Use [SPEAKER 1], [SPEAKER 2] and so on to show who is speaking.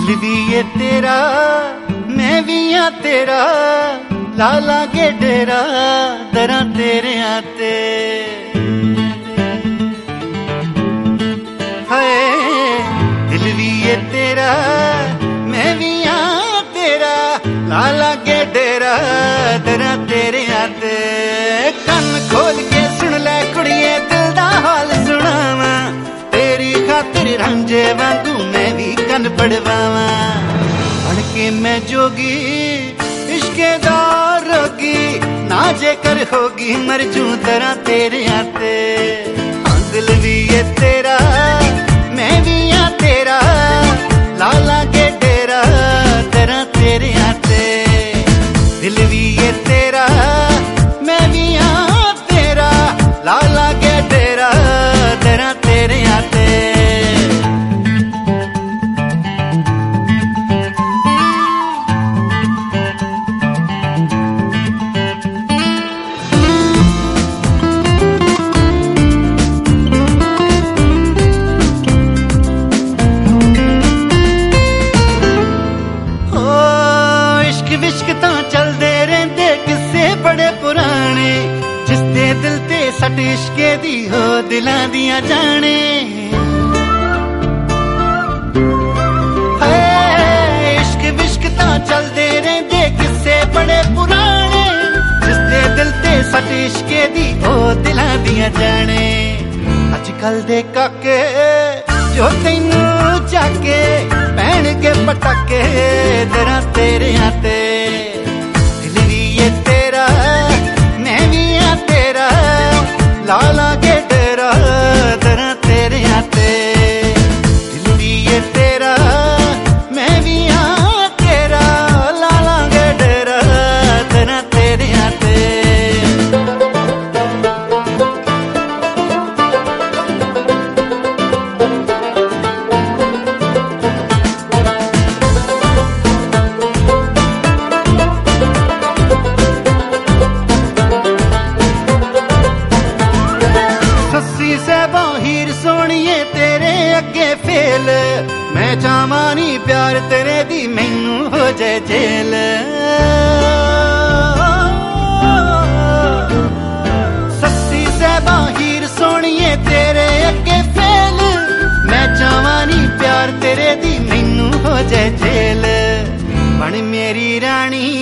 [SPEAKER 1] दिल भी ये तेरा मैं भी हाँ तेरा ला लागे डेरा दरा तेरे आते हाय दिल भी ये तेरा मैं भी हाँ तेरा ला लागे डेरा दरा तेरे आते कन खोल के सुन ले कुड़िए दिल दा हाल सुनावा तेरी खातिर रांझे वांगू मैं भी कन पड़वावा बन के मैं जोगी इश्के दा रोगी ना जेकर होगी मर जूं तरह तेरे आते दिल भी ये तेरा मैं भी हाँ तेरा ला लागे डेरा तरह तेरे आते दिल भी ये तेरा मैं भी हाँ तेरा ला लागे डेरा तरह तेरे आते सट इश्के दी हो दिलां दियां जाने इश्क विश्क तां चलदे रहिंदे किस्से बड़े पुराने जिसदे दिल ते सट इश्के दी हो दिलां दियां जाने अजकल दे काके जो तैनू जाके पैणगे पटाके दरा तेरे आते दिल भी ये तेरा मैं भी हाँ तेरा ला लागे डेरा दरा तेरे आते दिल भी ये तेरा मैं भी हाँ तेरा ला लागे डेरा दरा तेरे आते मैं चावानी प्यार तेरे दी मैनू हो जाए जेल सस्सी सहबा हीर सोनिए तेरे अगे फेल मैं चावानी प्यार तेरे दी मैनू हो जाए जेल बन मेरी रानी